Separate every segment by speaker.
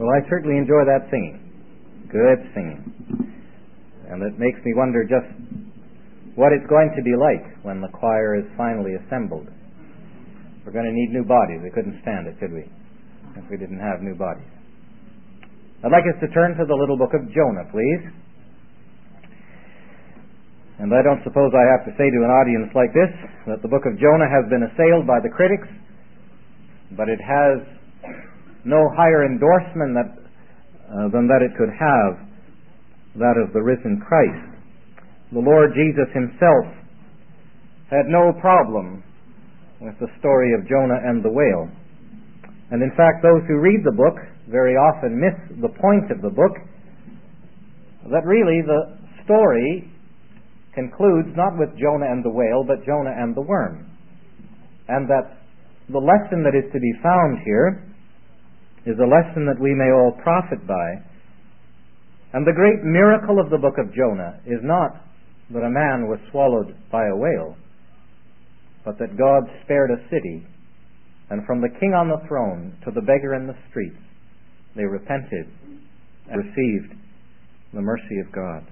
Speaker 1: Well, I certainly enjoy that singing. Good singing. And it makes me wonder just what it's going to be like when the choir is finally assembled. We're going to need new bodies. We couldn't stand it, could we? If we didn't have new bodies. I'd like us to turn to the little book of Jonah, please. And I don't suppose I have to say to an audience like this that the book of Jonah has been assailed by the critics, but it has no higher endorsement than that it could have, that of the risen Christ. The Lord Jesus himself had no problem with the story of Jonah and the whale. And in fact, those who read the book very often miss the point of the book, that really the story concludes not with Jonah and the whale, but Jonah and the worm. And that the lesson that is to be found here is a lesson that we may all profit by. And the great miracle of the book of Jonah is not that a man was swallowed by a whale, but that God spared a city, and from the king on the throne to the beggar in the streets, they repented and received the mercy of God.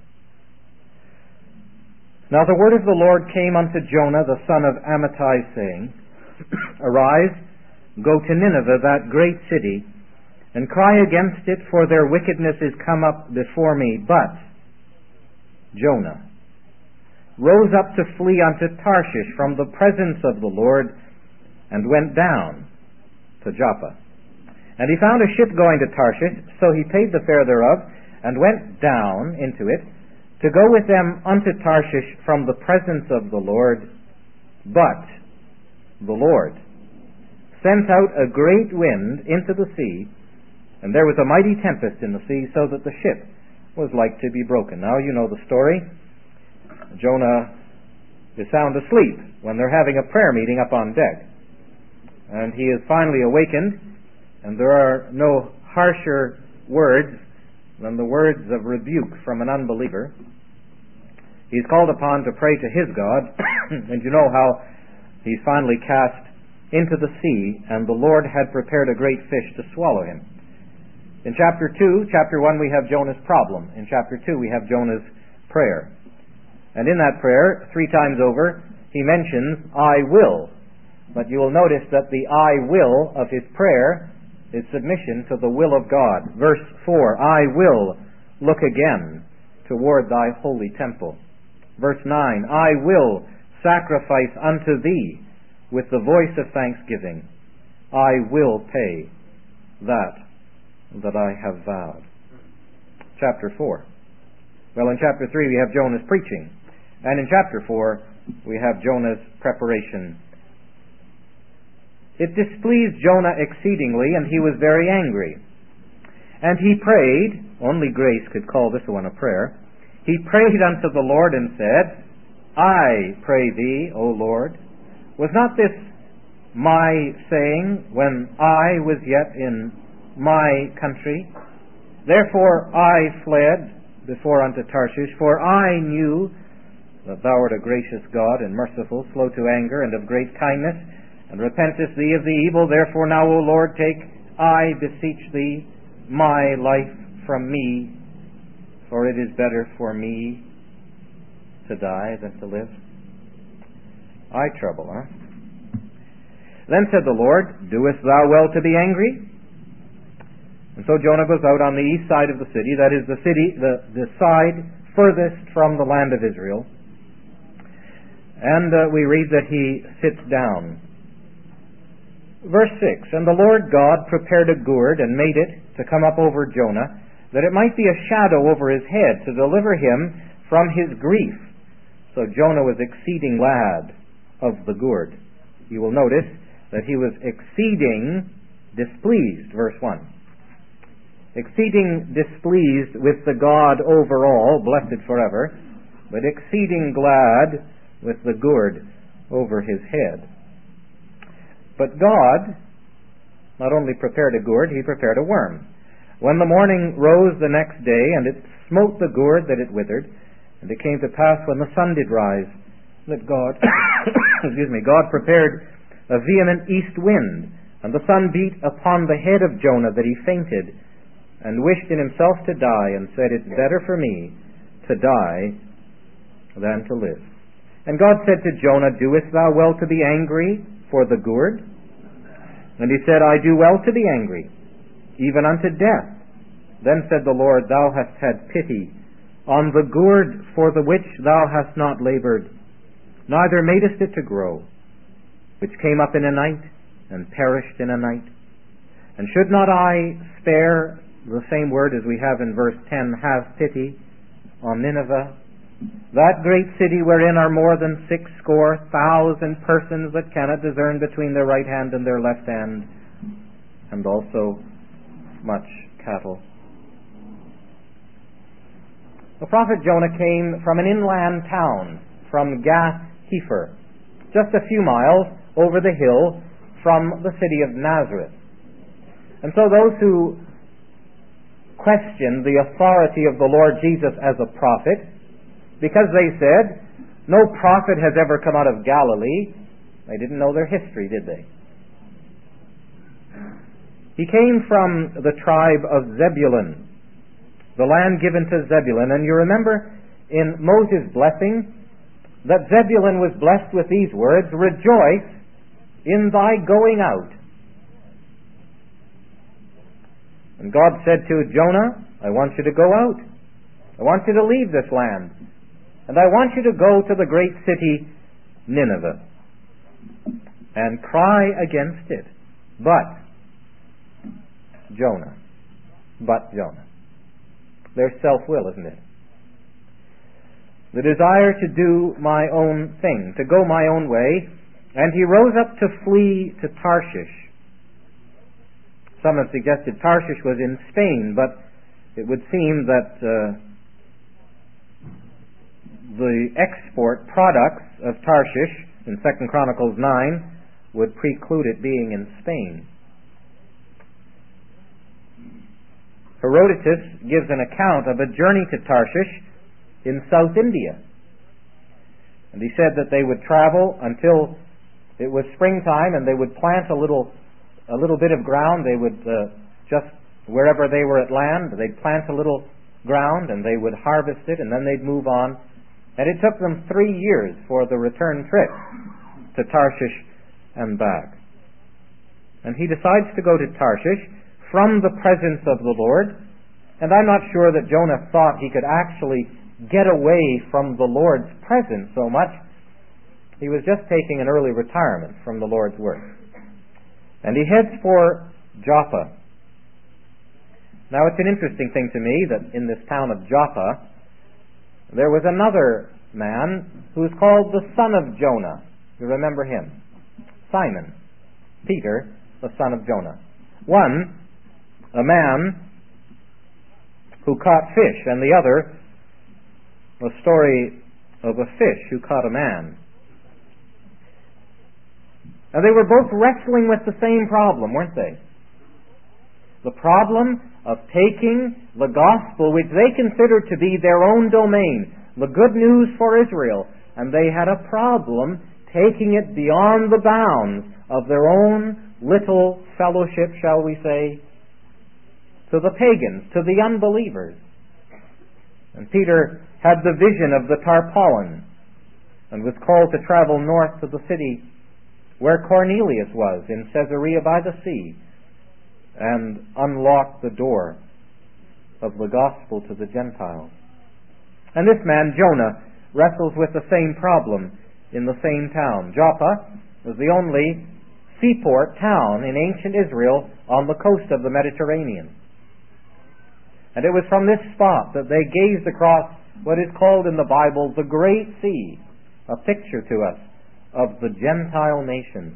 Speaker 1: Now the word of the Lord came unto Jonah the son of Amittai, saying, Arise, go to Nineveh, that great city, and cry against it, for their wickedness is come up before me. But Jonah rose up to flee unto Tarshish from the presence of the Lord, and went down to Joppa. And he found a ship going to Tarshish, so he paid the fare thereof, and went down into it, to go with them unto Tarshish from the presence of the Lord. But the Lord sent out a great wind into the sea, and there was a mighty tempest in the sea, so that the ship was like to be broken. Now you know the story. Jonah is sound asleep when they're having a prayer meeting up on deck. And he is finally awakened, and there are no harsher words than the words of rebuke from an unbeliever. He's called upon to pray to his God, and you know how he's finally cast into the sea, and the Lord had prepared a great fish to swallow him. In chapter 1 we have Jonah's problem. In chapter 2 we have Jonah's prayer. And in that prayer, 3 times over, he mentions, I will. But you will notice that the I will of his prayer is submission to the will of God. Verse 4, I will look again toward thy holy temple. Verse 9, I will sacrifice unto thee with the voice of thanksgiving. I will pay that I have vowed. Chapter 4. Well, in chapter 3 we have Jonah's preaching. And in chapter 4 we have Jonah's preparation. It displeased Jonah exceedingly, and he was very angry. And he prayed, only grace could call this one a prayer. He prayed unto the Lord and said, I pray thee, O Lord, was not this my saying when I was yet in my country? Therefore I fled before unto Tarshish, for I knew that thou art a gracious God and merciful, slow to anger, and of great kindness, and repentest thee of the evil. Therefore now, O Lord, take, I beseech thee, my life from me, for it is better for me to die than to live. I trouble, huh? Then said the Lord, Doest thou well to be angry? And so Jonah goes out on the east side of the city, that is the city, the side furthest from the land of Israel. And we read that he sits down. Verse 6, And the Lord God prepared a gourd and made it to come up over Jonah, that it might be a shadow over his head, to deliver him from his grief. So Jonah was exceeding glad of the gourd. You will notice that he was exceeding displeased, verse 1. Exceeding displeased with the God over all, blessed forever, but exceeding glad with the gourd over his head. But God not only prepared a gourd, he prepared a worm. When the morning rose the next day, and it smote the gourd that it withered, and it came to pass when the sun did rise, that God God prepared a vehement east wind, and the sun beat upon the head of Jonah, that he fainted. and wished in himself to die, and said, "It's better for me to die than to live." And God said to Jonah, "Doest thou well to be angry for the gourd?" And he said, "I do well to be angry, even unto death." Then said the Lord, "Thou hast had pity on the gourd for the which thou hast not labored, neither madest it to grow, which came up in a night, and perished in a night. And should not I spare," the same word as we have in verse 10, "have pity on Nineveh, that great city wherein are more than 60,000 persons that cannot discern between their right hand and their left hand, and also much cattle." The prophet Jonah came from an inland town, from Gath Hepher, just a few miles over the hill from the city of Nazareth. And so those who questioned the authority of the Lord Jesus as a prophet, because they said, "No prophet has ever come out of Galilee," they didn't know their history, did they? He came from the tribe of Zebulun, the land given to Zebulun. And you remember in Moses' blessing that Zebulun was blessed with these words, "Rejoice in thy going out." And God said to Jonah, "I want you to go out. I want you to leave this land. And I want you to go to the great city Nineveh and cry against it." But Jonah. There's self-will, isn't it? The desire to do my own thing, to go my own way. And he rose up to flee to Tarshish. Some have suggested Tarshish was in Spain, but it would seem that the export products of Tarshish in 2 Chronicles 9 would preclude it being in Spain. Herodotus gives an account of a journey to Tarshish in South India. And he said that they would travel until it was springtime, and they would plant a little bit of ground. They would just wherever they were at land, they'd plant a little ground, and they would harvest it, and then they'd move on. And it took them 3 years for the return trip to Tarshish and back. And he decides to go to Tarshish from the presence of the Lord. And I'm not sure that Jonah thought he could actually get away from the Lord's presence so much. He was just taking an early retirement from the Lord's work. And he heads for Joppa. Now it's an interesting thing to me that in this town of Joppa there was another man who was called the son of Jonah. You remember him? Simon. Peter, the son of Jonah. One, a man who caught fish, and the other, a story of a fish who caught a man. And they were both wrestling with the same problem, weren't they? The problem of taking the gospel, which they considered to be their own domain, the good news for Israel, and they had a problem taking it beyond the bounds of their own little fellowship, shall we say, to the pagans, to the unbelievers. And Peter had the vision of the tarpaulin and was called to travel north to the city where Cornelius was, in Caesarea by the sea, and unlock the door of the gospel to the Gentiles. And this man, Jonah, wrestles with the same problem in the same town. Joppa was the only seaport town in ancient Israel on the coast of the Mediterranean. And it was from this spot that they gazed across what is called in the Bible the Great Sea, a picture to us of the Gentile nations.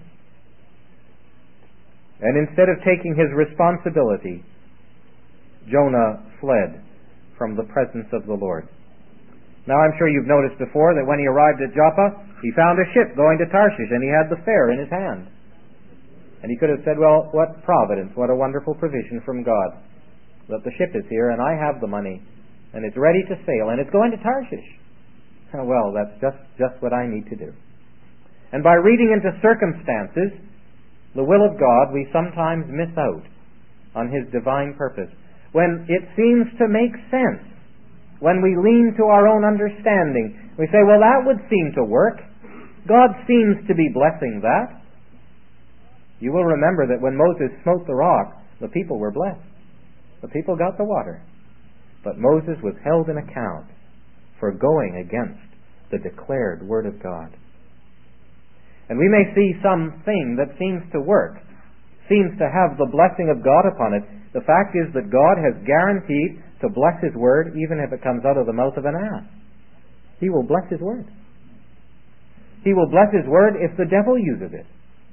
Speaker 1: And instead of taking his responsibility, Jonah fled from the presence of the Lord. Now I'm sure you've noticed before that when he arrived at Joppa, he found a ship going to Tarshish, and he had the fare in his hand. And he could have said, well, what providence, what a wonderful provision from God, that the ship is here and I have the money and it's ready to sail and it's going to Tarshish. Well, that's just what I need to do. And by reading into circumstances, the will of God, we sometimes miss out on His divine purpose. when it seems to make sense, when we lean to our own understanding. We say, well, that would seem to work. God seems to be blessing that. You will remember that when Moses smote the rock, the people were blessed. The people got the water. But Moses was held in account for going against the declared Word of God. And we may see something that seems to work, seems to have the blessing of God upon it. The fact is that God has guaranteed to bless His Word even if it comes out of the mouth of an ass. He will bless His Word. He will bless His Word if the devil uses it.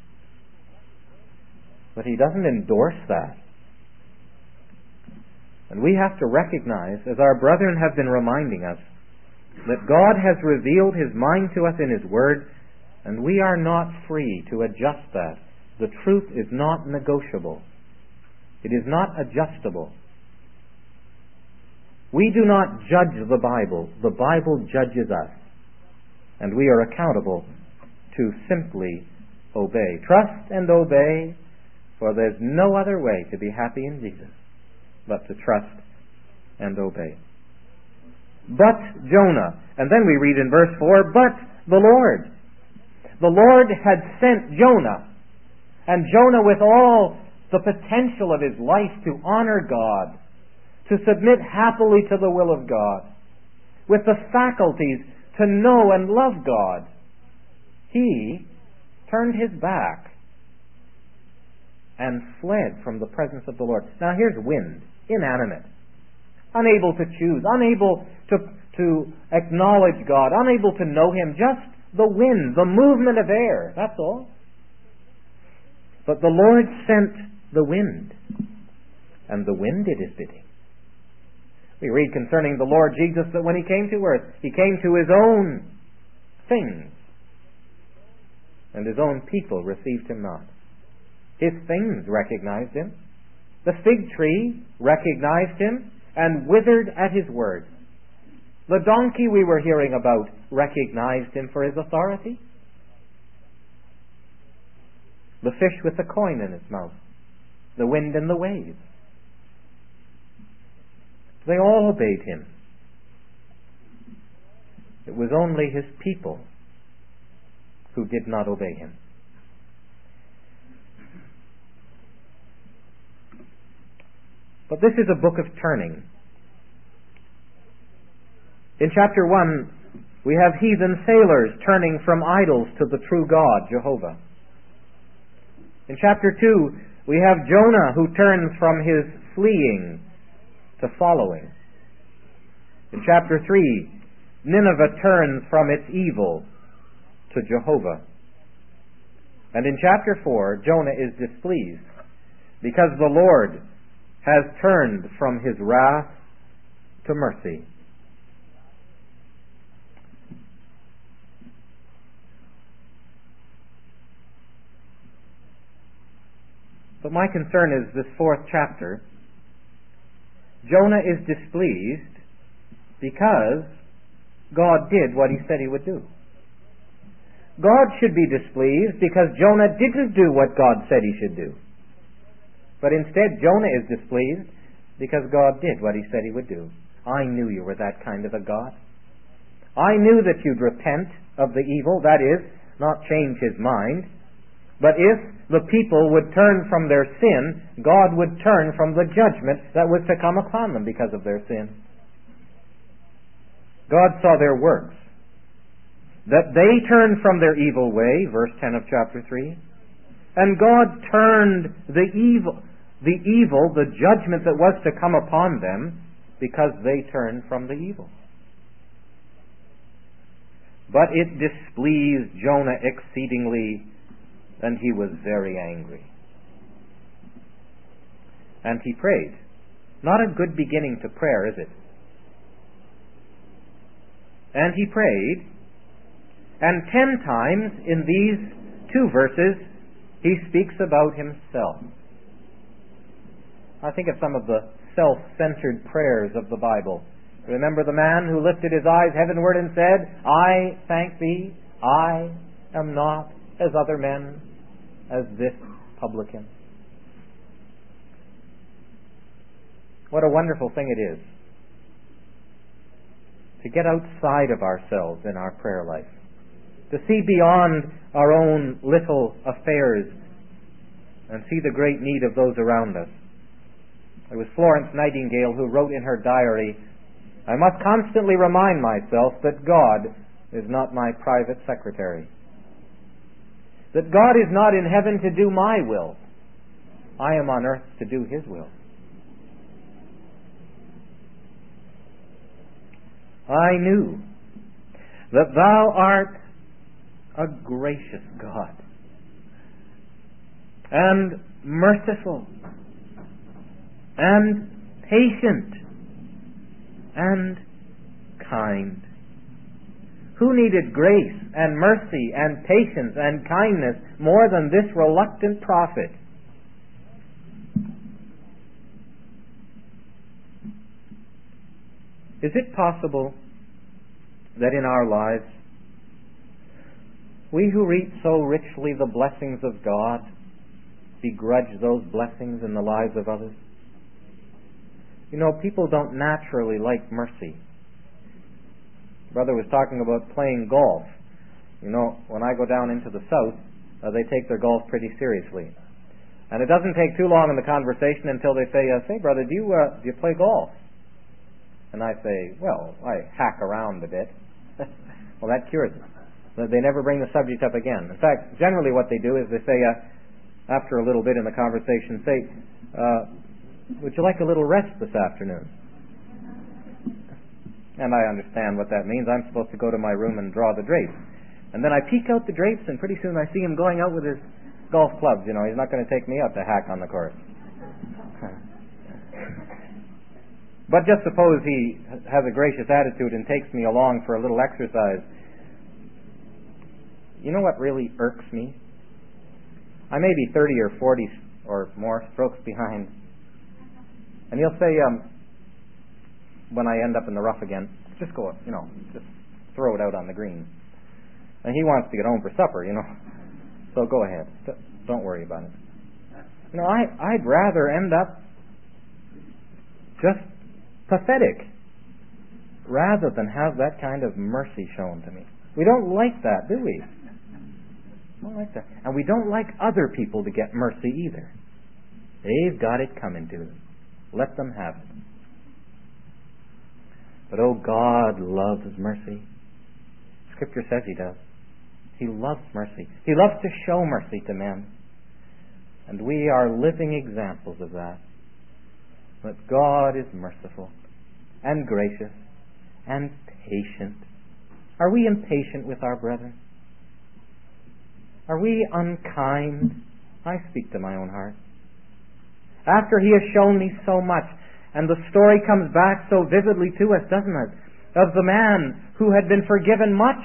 Speaker 1: But He doesn't endorse that. And we have to recognize, as our brethren have been reminding us, that God has revealed His mind to us in His Word, and we are not free to adjust that. The truth is not negotiable. It is not adjustable. We do not judge the Bible. The Bible judges us. And we are accountable to simply obey. Trust and obey, for there's no other way to be happy in Jesus but to trust and obey. But Jonah, and then we read in verse 4, but the Lord. The Lord had sent Jonah, and Jonah, with all the potential of his life to honor God, to submit happily to the will of God, with the faculties to know and love God, he turned his back and fled from the presence of the Lord. Now here's wind, inanimate, unable to choose, unable to acknowledge God, unable to know Him, just the wind, the movement of air, that's all. But the Lord sent the wind, and the wind did His bidding. We read concerning the Lord Jesus that when He came to earth, He came to His own things, and His own people received Him not. His things recognized Him. The fig tree recognized Him and withered at His word. The donkey we were hearing about recognized Him for His authority. The fish with the coin in its mouth, the wind and the waves, they all obeyed Him. It was only His people who did not obey Him. But this is a book of turning. In chapter 1, we have heathen sailors turning from idols to the true God, Jehovah. In chapter 2, we have Jonah who turns from his fleeing to following. In chapter 3, Nineveh turns from its evil to Jehovah. And in chapter 4, Jonah is displeased because the Lord has turned from His wrath to mercy. But my concern is this fourth chapter. Jonah is displeased because God did what He said He would do. God should be displeased because Jonah didn't do what God said he should do. But instead, Jonah is displeased because God did what He said He would do. I knew you were that kind of a God. I knew that you'd repent of the evil, that is, not change His mind. But if the people would turn from their sin, God would turn from the judgment that was to come upon them because of their sin. God saw their works, that they turned from their evil way, verse 10 of chapter 3, and God turned the evil, the judgment that was to come upon them, because they turned from the evil. But it displeased Jonah exceedingly, and he was very angry. And he prayed. Not a good beginning to prayer, is it? And he prayed, and 10 times in these 2 verses he speaks about himself. I think of some of the self-centered prayers of the Bible. Remember the man who lifted his eyes heavenward and said, I thank Thee, I am not as other men, as this publican. What a wonderful thing it is to get outside of ourselves in our prayer life, to see beyond our own little affairs and see the great need of those around us. It was Florence Nightingale who wrote in her diary, "I must constantly remind myself that God is not my private secretary, that God is not in heaven to do my will. I am on earth to do His will." I knew that Thou art a gracious God, and merciful, and patient, and kind. Who needed grace and mercy and patience and kindness more than this reluctant prophet? Is it possible that in our lives, we who reap so richly the blessings of God begrudge those blessings in the lives of others? You know, people don't naturally like mercy. Brother was talking about playing golf. You know, when I go down into the south, they take their golf pretty seriously. And it doesn't take too long in the conversation until they say, "Say, brother, do you play golf?" And I say, "Well, I hack around a bit." Well, that cures it. They never bring the subject up again. In fact, generally what they do is they say, after a little bit in the conversation, say, "Would you like a little rest this afternoon?" And I understand what that means. I'm supposed to go to my room and draw the drapes. And then I peek out the drapes, and pretty soon I see him going out with his golf clubs. You know, he's not going to take me out to hack on the course. But just suppose he has a gracious attitude and takes me along for a little exercise. You know what really irks me? I may be 30 or 40 or more strokes behind. And he'll say, when I end up in the rough again, just go, just throw it out on the green. And he wants to get home for supper, So go ahead. Don't worry about it. I'd rather end up just pathetic rather than have that kind of mercy shown to me. We don't like that, do we? We don't like that. And we don't like other people to get mercy either. They've got it coming to them. Let them have it. But oh, God loves mercy. Scripture says He does. He loves mercy. He loves to show mercy to men. And we are living examples of that. But God is merciful and gracious and patient. Are we impatient with our brethren? Are we unkind? I speak to my own heart. After He has shown me so much, and the story comes back so vividly to us, doesn't it? Of the man who had been forgiven much,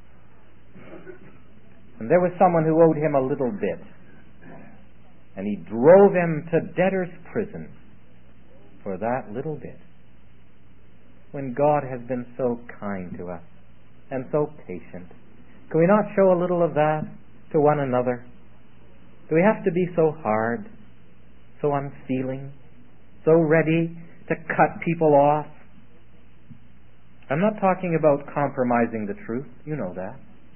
Speaker 1: and there was someone who owed him a little bit, and he drove him to debtor's prison for that little bit. When God has been so kind to us and so patient, can we not show a little of that to one another? Do we have to be so hard, so unfeeling, so ready to cut people off? I'm not talking about compromising the truth. You know that.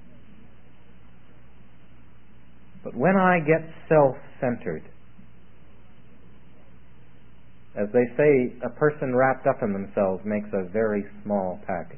Speaker 1: But when I get self-centered, as they say, a person wrapped up in themselves makes a very small package.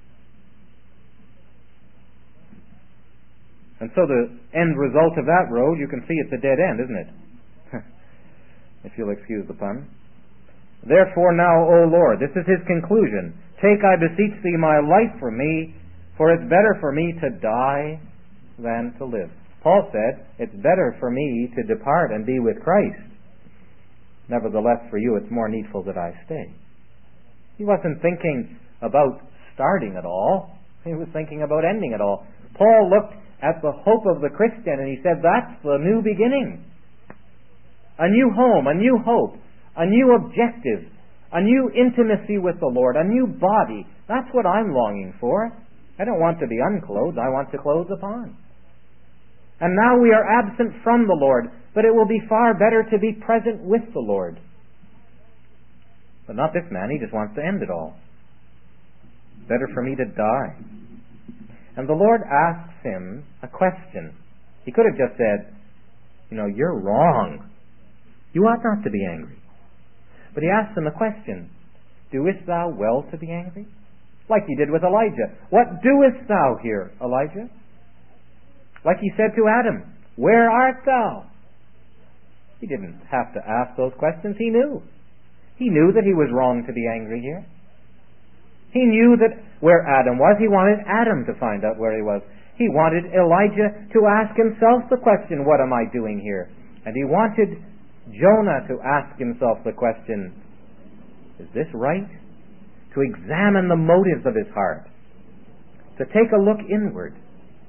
Speaker 1: And so the end result of that road, you can see it's a dead end, isn't it? If you'll excuse the pun. Therefore now, O Lord, this is His conclusion. Take, I beseech Thee, my life from me, for it's better for me to die than to live. Paul said, it's better for me to depart and be with Christ. Nevertheless, for you it's more needful that I stay. He wasn't thinking about starting it all. He was thinking about ending it all. Paul looked at the hope of the Christian and he said, that's the new beginning. A new home, a new hope, a new objective, a new intimacy with the Lord, a new body. That's what I'm longing for. I don't want to be unclothed. I want to clothe upon. And now we are absent from the Lord, but it will be far better to be present with the Lord. But not this man. He just wants to end it all. Better for me to die. And the Lord asks him a question. He could have just said, you're wrong. You ought not to be angry. But he asks him a question. Doest thou well to be angry? Like he did with Elijah. What doest thou here, Elijah? Like he said to Adam, where art thou? He didn't have to ask those questions. He knew. He knew that he was wrong to be angry here. He knew that where Adam was, he wanted Adam to find out where he was. He wanted Elijah to ask himself the question, what am I doing here? And he wanted Jonah to ask himself the question, is this right? To examine the motives of his heart. To take a look inward.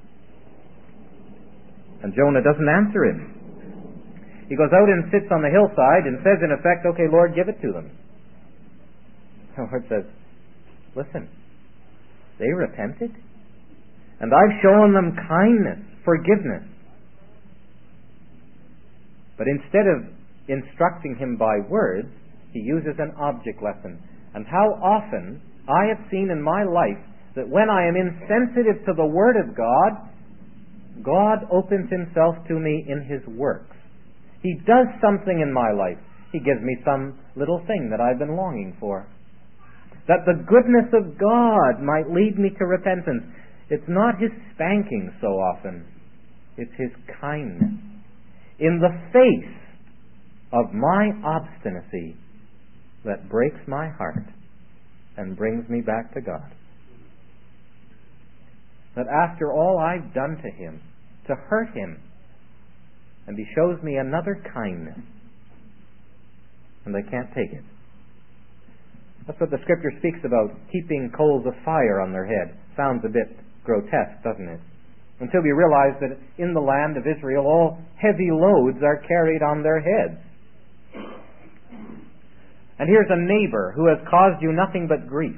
Speaker 1: And Jonah doesn't answer him. He goes out and sits on the hillside and says in effect, okay, Lord, give it to them. The Lord says, listen, they repented, and I've shown them kindness, forgiveness. But instead of instructing him by words, he uses an object lesson. And how often I have seen in my life that when I am insensitive to the Word of God, God opens Himself to me in His works. He does something in my life. He gives me some little thing that I've been longing for. That the goodness of God might lead me to repentance. It's not His spanking so often. It's His kindness. In the face of my obstinacy that breaks my heart and brings me back to God. That after all I've done to Him, to hurt Him, and He shows me another kindness, and I can't take it. That's what the Scripture speaks about, heaping coals of fire on their head. Sounds a bit grotesque, doesn't it? Until we realize that in the land of Israel all heavy loads are carried on their heads. And here's a neighbor who has caused you nothing but grief.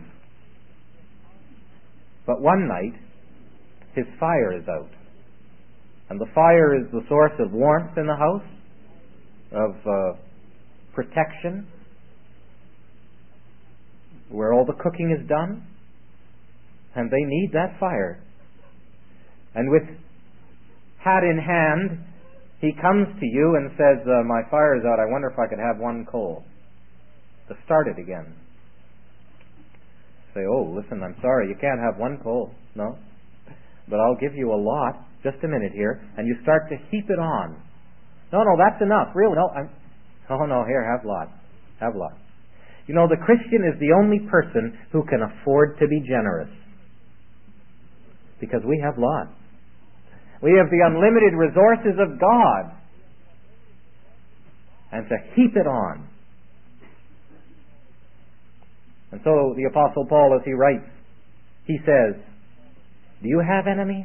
Speaker 1: But one night, his fire is out. And the fire is the source of warmth in the house, of protection, where all the cooking is done. And they need that fire. And with hat in hand, he comes to you and says, my fire is out, I wonder if I could have one coal to start it again. Say, oh, listen, I'm sorry, you can't have one coal. No. But I'll give you a lot, just a minute here, and you start to heap it on. No, that's enough. Really, no, here, have lots. Have lots. You know, the Christian is the only person who can afford to be generous. Because we have lots. We have the unlimited resources of God. And to heap it on. And so the Apostle Paul, as he writes, he says, do you have enemies?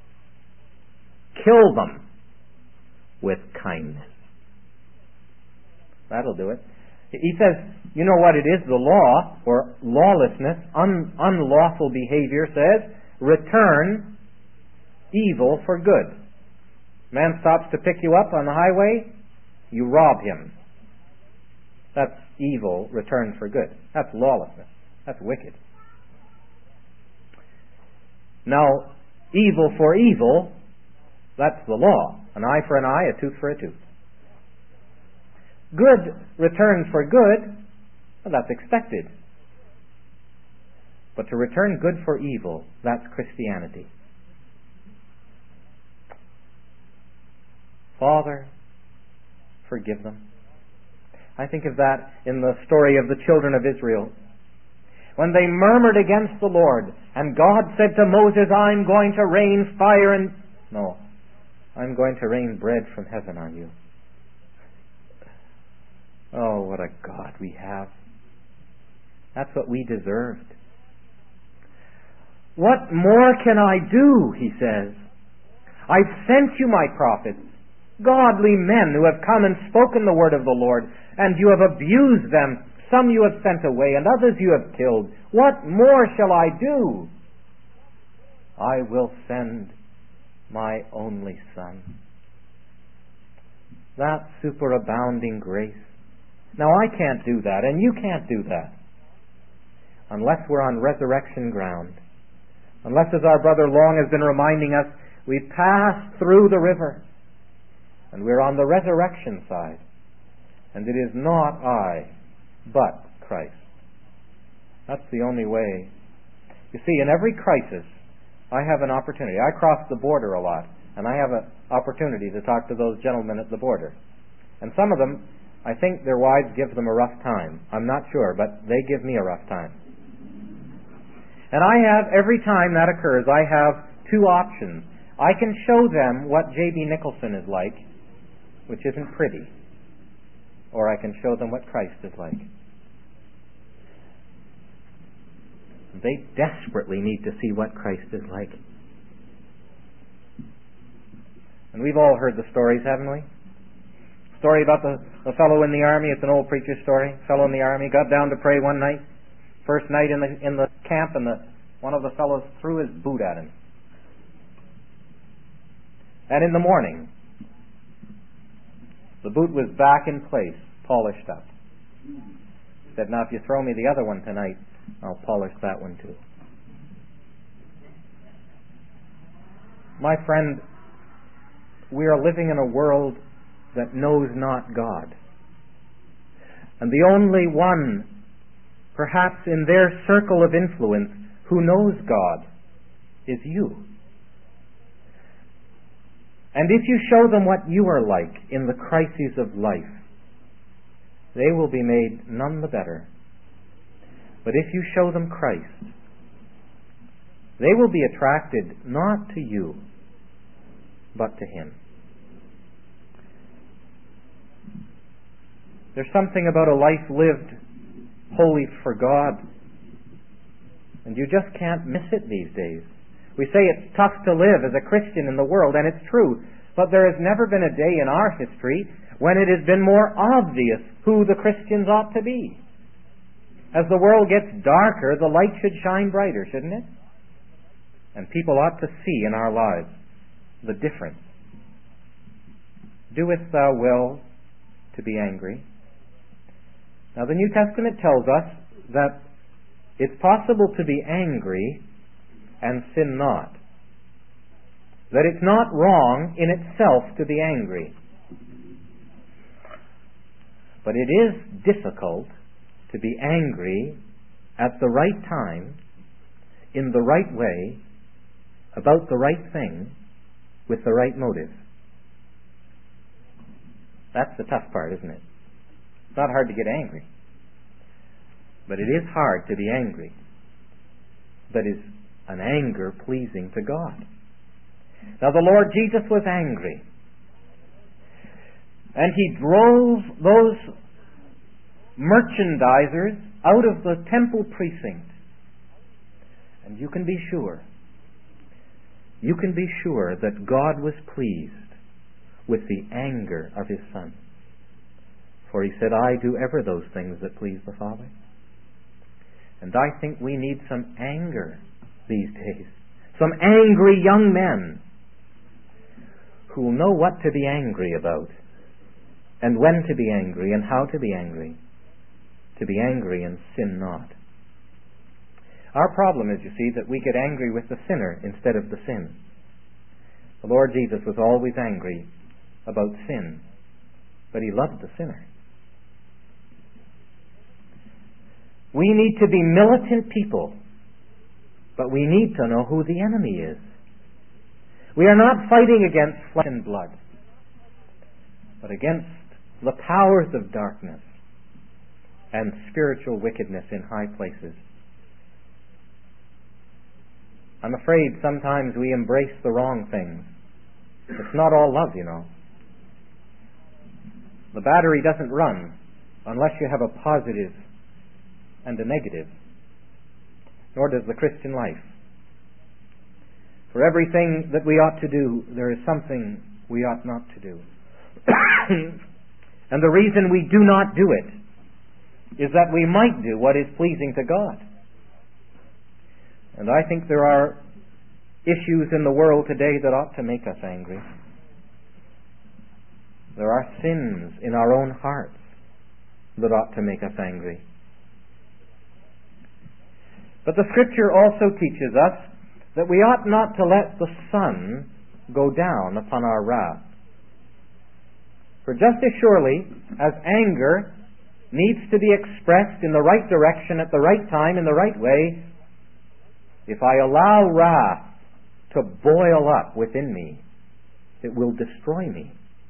Speaker 1: Kill them with kindness. That'll do it. He says, you know what it is? The law, or lawlessness, unlawful behavior says, return evil for good. Man stops to pick you up on the highway, you rob him. That's evil returned for good. That's lawlessness. That's wicked. Now, evil for evil, that's the law. An eye for an eye, a tooth for a tooth. Good returned for good, well, that's expected. But to return good for evil, that's Christianity. Father, forgive them. I think of that in the story of the children of Israel. When they murmured against the Lord, and God said to Moses, I'm going to rain fire and... No, I'm going to rain bread from heaven on you. Oh, what a God we have. That's what we deserved. What more can I do, he says. I've sent you my prophets, godly men who have come and spoken the word of the Lord, and you have abused them. Some you have sent away, and others you have killed. What more shall I do? I will send my only Son. That superabounding grace, Now I can't do that, and you can't do that, unless we're on resurrection ground. Unless, as our brother Long has been reminding us, we've passed through the river, and we're on the resurrection side. And it is not I, but Christ. That's the only way. You see, in every crisis, I have an opportunity. I cross the border a lot, and I have an opportunity to talk to those gentlemen at the border. And some of them, I think their wives give them a rough time. I'm not sure, but they give me a rough time. And I have, every time that occurs, I have two options. I can show them what J.B. Nicholson is like, which isn't pretty. Or I can show them what Christ is like. They desperately need to see what Christ is like. And we've all heard the stories, haven't we? Story about the fellow in the army. It's an old preacher's story. Fellow in the army got down to pray one night. First night in the camp, and one of the fellows threw his boot at him. And in the morning, the boot was back in place, polished up. He said, "Now if you throw me the other one tonight, I'll polish that one too." My friend, we are living in a world that knows not God. And the only one, perhaps in their circle of influence, who knows God is you. And if you show them what you are like in the crises of life, they will be made none the better. But if you show them Christ, they will be attracted not to you, but to Him. There's something about a life lived wholly for God, and you just can't miss it these days. We say it's tough to live as a Christian in the world, and it's true, but there has never been a day in our history when it has been more obvious who the Christians ought to be. As the world gets darker, the light should shine brighter, shouldn't it? And people ought to see in our lives the difference. Doest thou well to be angry? Now, the New Testament tells us that it's possible to be angry and sin not. That it's not wrong in itself to be angry. But it is difficult to be angry at the right time, in the right way, about the right thing, with the right motive. That's the tough part, isn't it? It's not hard to get angry. But it is hard to be angry. But is an anger pleasing to God? Now the Lord Jesus was angry. And He drove those merchandisers out of the temple precinct. And you can be sure that God was pleased with the anger of His Son. For He said, "I do ever those things that please the Father." And I think we need some anger these days. Some angry young men who will know what to be angry about, and when to be angry, and how to be angry. To be angry and sin not. Our problem is, you see, that we get angry with the sinner instead of the sin. The Lord Jesus was always angry about sin, but He loved the sinner. We need to be militant people, but we need to know who the enemy is. We are not fighting against flesh and blood, but against the powers of darkness and spiritual wickedness in high places. I'm afraid sometimes we embrace the wrong things. It's not all love, you know. The battery doesn't run unless you have a positive and a negative. Nor does the Christian life. For everything that we ought to do, there is something we ought not to do. And the reason we do not do it is that we might do what is pleasing to God. And I think there are issues in the world today that ought to make us angry. There are sins in our own hearts that ought to make us angry. But the Scripture also teaches us that we ought not to let the sun go down upon our wrath. For just as surely as anger needs to be expressed in the right direction at the right time in the right way, if I allow wrath to boil up within me, it will destroy me.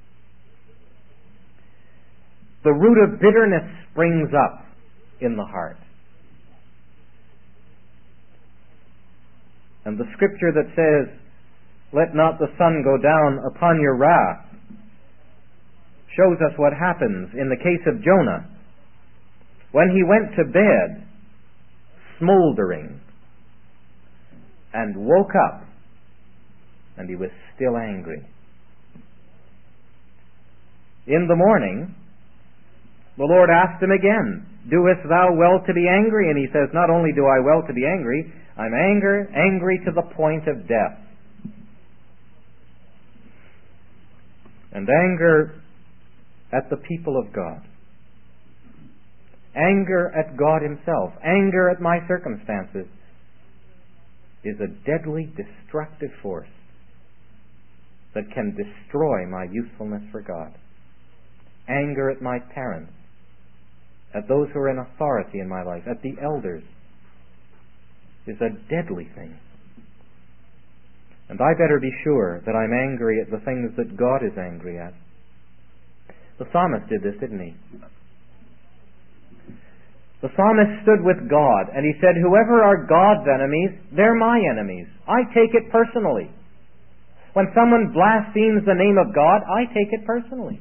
Speaker 1: The root of bitterness springs up in the heart. And the Scripture that says, "Let not the sun go down upon your wrath," shows us what happens in the case of Jonah. When he went to bed, smoldering, and woke up, and he was still angry. In the morning, the Lord asked him again, "Doest thou well to be angry?" And he says, "Not only do I well to be angry, I'm angry to the point of death." And anger at the people of God, anger at God Himself, anger at my circumstances, is a deadly, destructive force that can destroy my usefulness for God. Anger at my parents, at those who are in authority in my life, at the elders, is a deadly thing. And I better be sure that I'm angry at the things that God is angry at. The psalmist did this, didn't he? The psalmist stood with God and he said, "Whoever are God's enemies, they're my enemies. I take it personally. When someone blasphemes the name of God, I take it personally.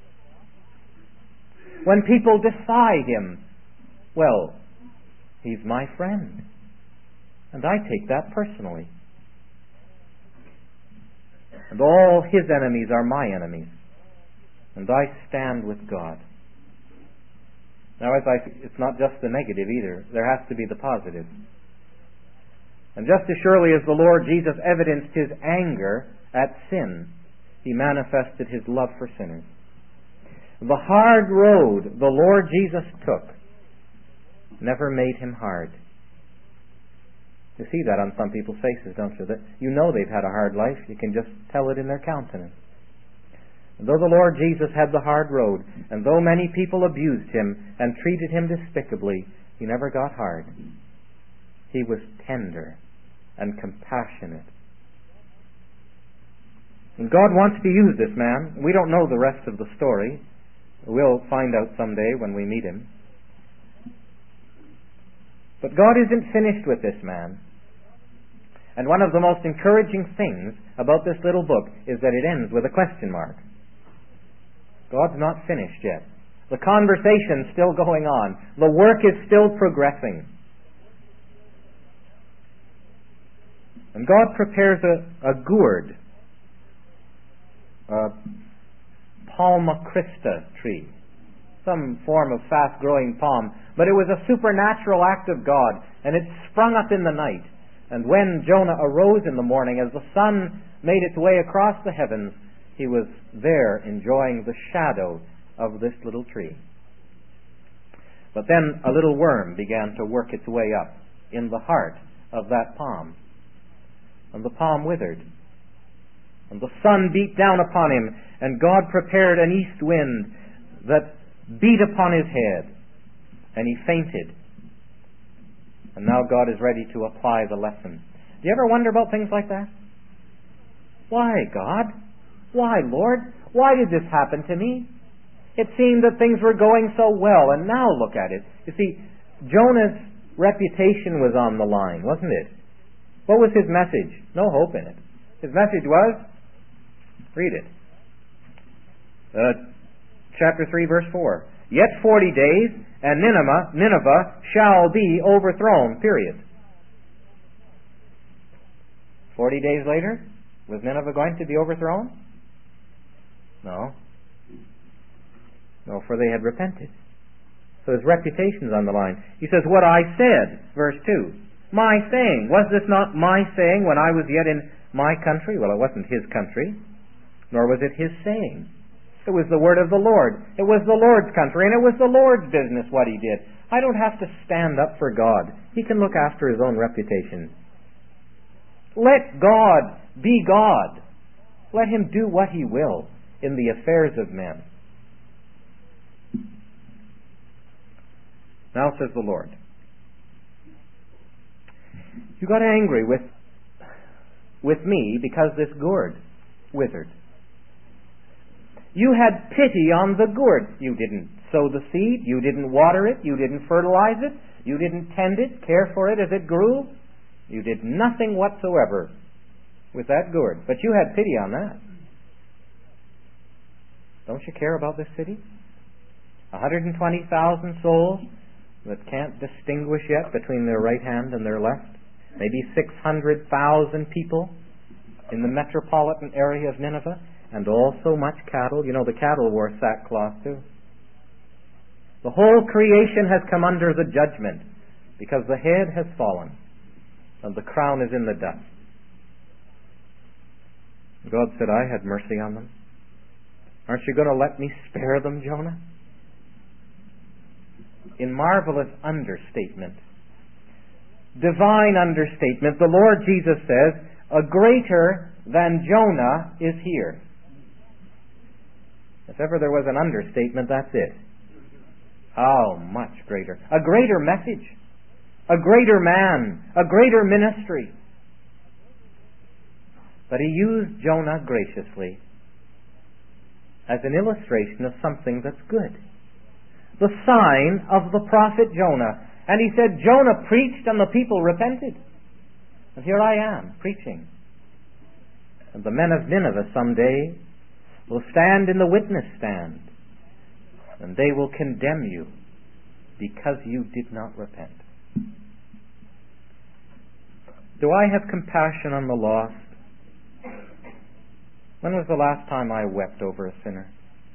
Speaker 1: When people defy Him, well, He's my friend. And I take that personally. And all His enemies are my enemies. And I stand with God." Now, it's not just the negative either. There has to be the positive. And just as surely as the Lord Jesus evidenced His anger at sin, He manifested His love for sinners. The hard road the Lord Jesus took never made Him hard. You see that on some people's faces, don't you? That you know they've had a hard life. You can just tell it in their countenance. And though the Lord Jesus had the hard road, and though many people abused Him and treated Him despicably, He never got hard. He was tender and compassionate. And God wants to use this man. We don't know the rest of the story. We'll find out someday when we meet him. But God isn't finished with this man. And one of the most encouraging things about this little book is that it ends with a question mark. God's not finished yet. The conversation's still going on. The work is still progressing. And God prepares a gourd, a Palma Christa tree, some form of fast-growing palm. But it was a supernatural act of God, and it sprung up in the night. And when Jonah arose in the morning, as the sun made its way across the heavens, he was there enjoying the shadow of this little tree. But then a little worm began to work its way up in the heart of that palm. And the palm withered. And the sun beat down upon him, and God prepared an east wind that beat upon his head, and he fainted. And now God is ready to apply the lesson. Do you ever wonder about things like that? Why, God? Why, Lord? Why did this happen to me? It seemed that things were going so well, and now look at it. You see, Jonah's reputation was on the line, wasn't it? What was his message? No hope in it. His message was, read it. Chapter 3, verse 4. Yet 40 days, and Nineveh shall be overthrown, period. 40 days later, was Nineveh going to be overthrown? No. No, for they had repented. So his reputation's on the line. He says, what I said, verse 2. My saying. Was this not my saying when I was yet in my country? Well, it wasn't his country, nor was it his saying. It was the word of the Lord. It was the Lord's country, and it was the Lord's business what he did. I don't have to stand up for God. He can look after his own reputation. Let God be God. Let him do what he will in the affairs of men. Now says the Lord, you got angry with me because this gourd withered. You had pity on the gourd. You didn't sow the seed. You didn't water it. You didn't fertilize it. You didn't tend it, care for it as it grew. You did nothing whatsoever with that gourd. But you had pity on that. Don't you care about this city? 120,000 souls that can't distinguish yet between their right hand and their left. Maybe 600,000 people in the metropolitan area of Nineveh, and also much cattle. You know, the cattle wore sackcloth too. The whole creation has come under the judgment because the head has fallen and the crown is in the dust. God said, I had mercy on them. Aren't you going to let me spare them, Jonah? In marvelous understatement, divine understatement, the Lord Jesus says, a greater than Jonah is here. If ever there was an understatement, that's it. How much greater. A greater message. A greater man. A greater ministry. But he used Jonah graciously as an illustration of something that's good. The sign of the prophet Jonah. And he said, Jonah preached and the people repented. And here I am, preaching. And the men of Nineveh someday will stand in the witness stand. And they will condemn you because you did not repent. Do I have compassion on the lost? When was the last time I wept over a sinner?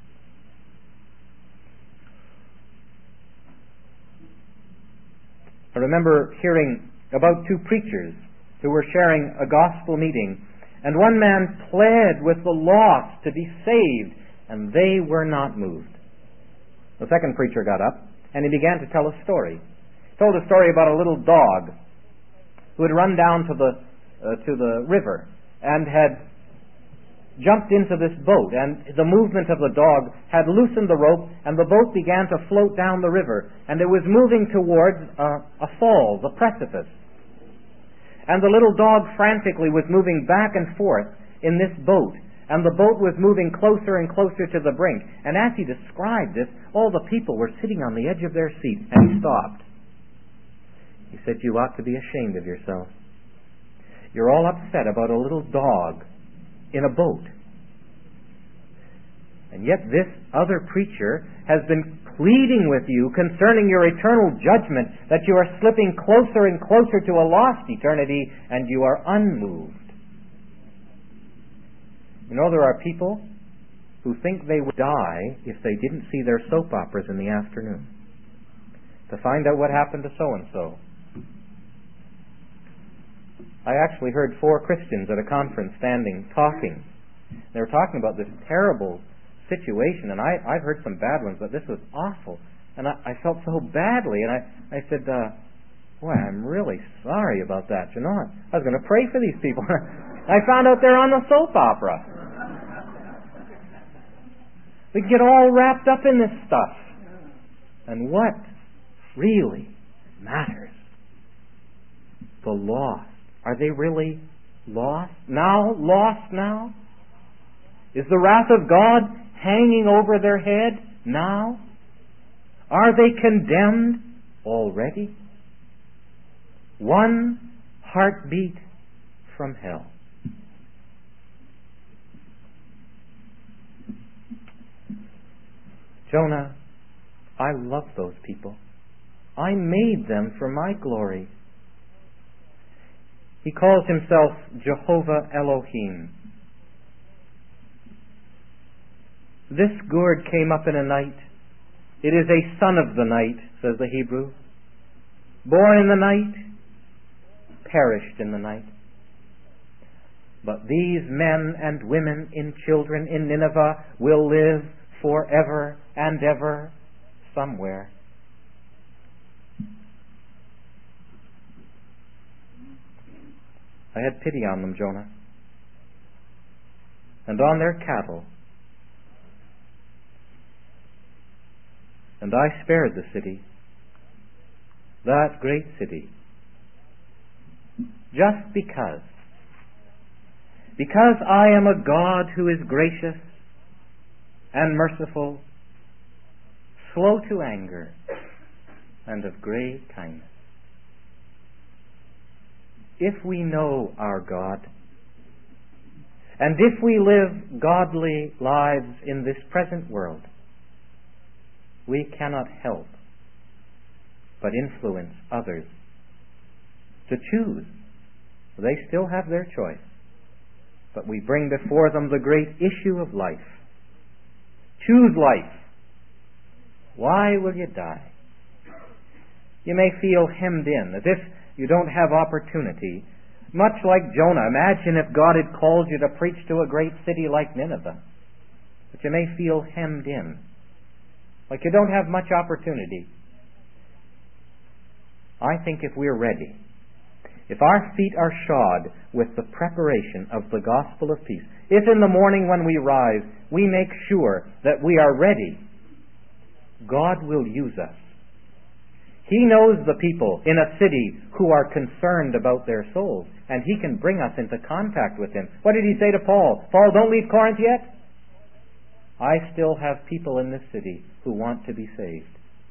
Speaker 1: I remember hearing about two preachers who were sharing a gospel meeting, and one man pled with the lost to be saved, and they were not moved. The second preacher got up, and he began to tell a story. He told a story about a little dog who had run down to the river and had jumped into this boat, and the movement of the dog had loosened the rope, and the boat began to float down the river, and it was moving towards a falls, a precipice. And the little dog frantically was moving back and forth in this boat, and the boat was moving closer and closer to the brink. And as he described this, all the people were sitting on the edge of their seats, and he stopped. He said, you ought to be ashamed of yourself. You're all upset about a little dog in a boat. And yet this other preacher has been pleading with you concerning your eternal judgment, that you are slipping closer and closer to a lost eternity, and you are unmoved. You know, there are people who think they would die if they didn't see their soap operas in the afternoon to find out what happened to so-and-so. I actually heard 4 Christians at a conference standing, talking. They were talking about this terrible situation, and I've heard some bad ones, but this was awful. And I felt so badly, and I said, boy, I'm really sorry about that. You know, I was going to pray for these people. I found out they're on the soap opera. We get all wrapped up in this stuff. And what really matters? The lost. Are they really lost now? Lost now? Is the wrath of God hanging over their head now? Are they condemned already? One heartbeat from hell. Jonah, I love those people. I made them for my glory. He calls himself Jehovah Elohim. This gourd came up in a night. It is a son of the night, says the Hebrew. Born in the night, perished in the night. But these men and women and children in Nineveh will live forever and ever somewhere. I had pity on them, Jonah, and on their cattle, and I spared the city, that great city, just because I am a God who is gracious and merciful, slow to anger, and of great kindness. If we know our God, and if we live godly lives in this present world, we cannot help but influence others to choose. They still have their choice, but we bring before them the great issue of life. Choose life. Why will you die? You may feel hemmed in, as if you don't have opportunity. Much like Jonah, imagine if God had called you to preach to a great city like Nineveh. But you may feel hemmed in, like you don't have much opportunity. I think if we're ready, if our feet are shod with the preparation of the gospel of peace, if in the morning when we rise we make sure that we are ready, God will use us. He knows the people in a city who are concerned about their souls, and He can bring us into contact with them. What did He say to Paul? Paul, don't leave Corinth yet. I still have people in this city who want to be saved.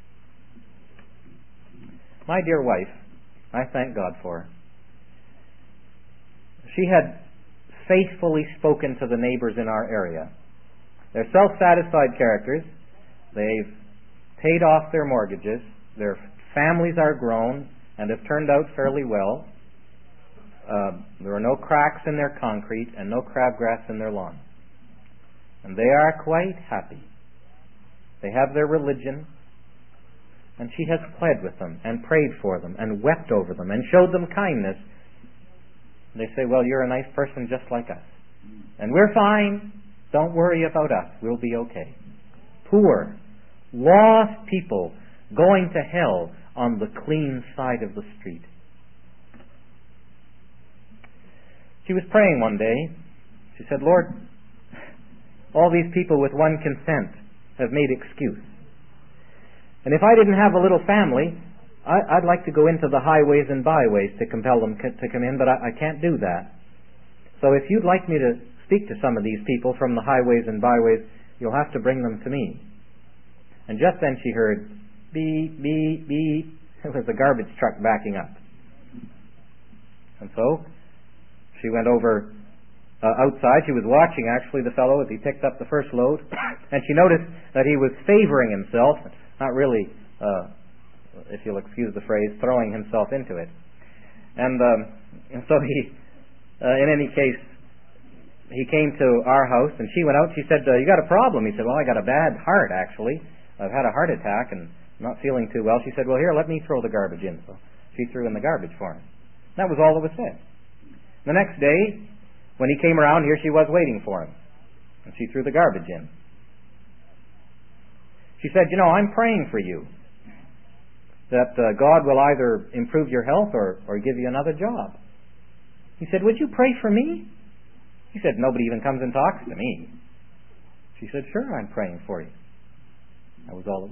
Speaker 1: My dear wife, I thank God for her. She had faithfully spoken to the neighbors in our area. They're self-satisfied characters. They've paid off their mortgages. Their families are grown and have turned out fairly well. There are no cracks in their concrete and no crabgrass in their lawn. And they are quite happy. They have their religion, and she has pled with them and prayed for them and wept over them and showed them kindness. And they say, well, you're a nice person just like us. And we're fine. Don't worry about us. We'll be okay. Poor, lost people going to hell on the clean side of the street. She was praying one day. She said, Lord, all these people with one consent have made excuse. And if I didn't have a little family, I'd like to go into the highways and byways to compel them to come in, but I can't do that. So if you'd like me to speak to some of these people from the highways and byways, you'll have to bring them to me. And just then she heard, beep, beep, beep. It was the garbage truck backing up. And so she went over outside. She was watching, actually, the fellow as he picked up the first load. And she noticed that he was favoring himself, not really, if you'll excuse the phrase, throwing himself into it. And so he, in any case, he came to our house, and she went out. She said, you got a problem? He said, well, I got a bad heart, actually. I've had a heart attack and I'm not feeling too well. She said, well, here, let me throw the garbage in. So she threw in the garbage for him. That was all that was said. The next day, when he came around, here she was waiting for him. And she threw the garbage in. She said, you know, I'm praying for you, that God will either improve your health or give you another job. He said, would you pray for me? He said, nobody even comes and talks to me. She said, sure, I'm praying for you. That was all it was.